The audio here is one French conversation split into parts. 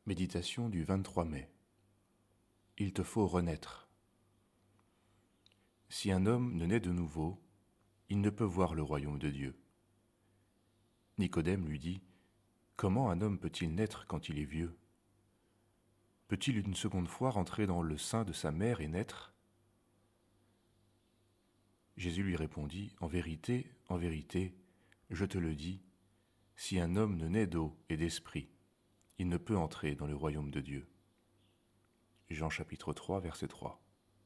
Méditation du 23 mai. Il te faut renaître. Si un homme ne naît de nouveau, il ne peut voir le royaume de Dieu. Nicodème lui dit, « Comment un homme peut-il naître quand il est vieux? Peut-il une seconde fois rentrer dans le sein de sa mère et naître ?» Jésus lui répondit, « En vérité, je te le dis, si un homme ne naît d'eau et d'esprit, il ne peut entrer dans le royaume de Dieu. » Jean chapitre 3, verset 3.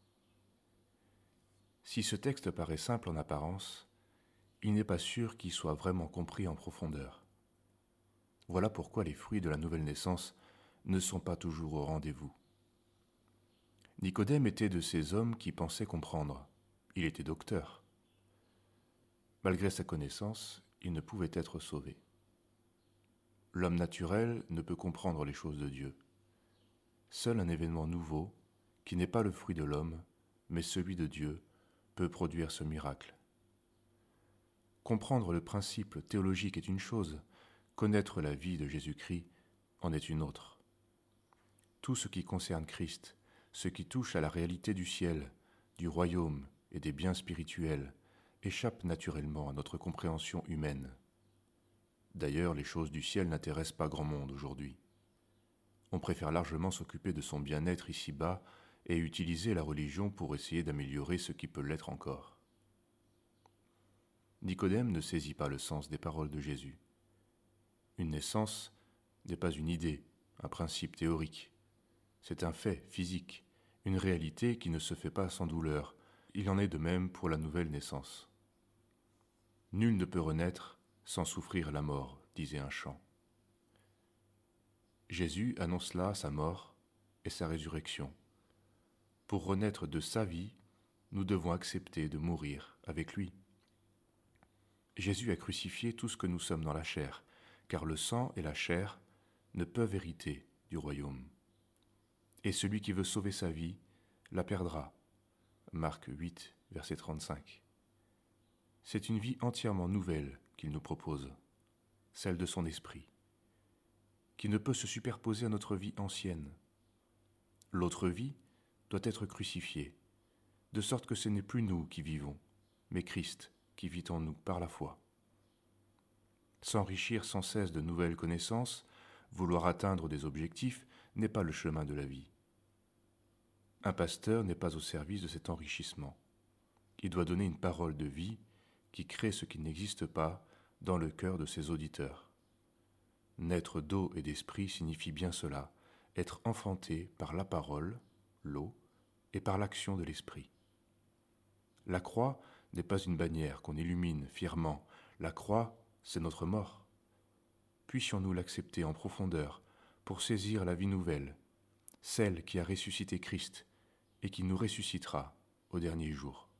Si ce texte paraît simple en apparence, il n'est pas sûr qu'il soit vraiment compris en profondeur. Voilà pourquoi les fruits de la nouvelle naissance ne sont pas toujours au rendez-vous. Nicodème était de ces hommes qui pensaient comprendre. Il était docteur. Malgré sa connaissance, il ne pouvait être sauvé. L'homme naturel ne peut comprendre les choses de Dieu. Seul un événement nouveau, qui n'est pas le fruit de l'homme, mais celui de Dieu, peut produire ce miracle. Comprendre le principe théologique est une chose, connaître la vie de Jésus-Christ en est une autre. Tout ce qui concerne Christ, ce qui touche à la réalité du ciel, du royaume et des biens spirituels, échappe naturellement à notre compréhension humaine. D'ailleurs, les choses du ciel n'intéressent pas grand monde aujourd'hui. On préfère largement s'occuper de son bien-être ici-bas et utiliser la religion pour essayer d'améliorer ce qui peut l'être encore. Nicodème ne saisit pas le sens des paroles de Jésus. Une naissance n'est pas une idée, un principe théorique. C'est un fait physique, une réalité qui ne se fait pas sans douleur. Il en est de même pour la nouvelle naissance. Nul ne peut renaître sans souffrir la mort, disait un chant. Jésus annonce là sa mort et sa résurrection. Pour renaître de sa vie, nous devons accepter de mourir avec lui. Jésus a crucifié tout ce que nous sommes dans la chair, car le sang et la chair ne peuvent hériter du royaume. Et celui qui veut sauver sa vie la perdra. Marc 8, verset 35. C'est une vie entièrement nouvelle qu'il nous propose, celle de son esprit, qui ne peut se superposer à notre vie ancienne. L'autre vie doit être crucifiée, de sorte que ce n'est plus nous qui vivons, mais Christ qui vit en nous par la foi. S'enrichir sans cesse de nouvelles connaissances, vouloir atteindre des objectifs, n'est pas le chemin de la vie. Un pasteur n'est pas au service de cet enrichissement. Il doit donner une parole de vie qui crée ce qui n'existe pas dans le cœur de ses auditeurs. Naître d'eau et d'esprit signifie bien cela, être enfanté par la parole, l'eau, et par l'action de l'esprit. La croix n'est pas une bannière qu'on illumine fièrement. La croix, c'est notre mort. Puissions-nous l'accepter en profondeur pour saisir la vie nouvelle, celle qui a ressuscité Christ et qui nous ressuscitera au dernier jour.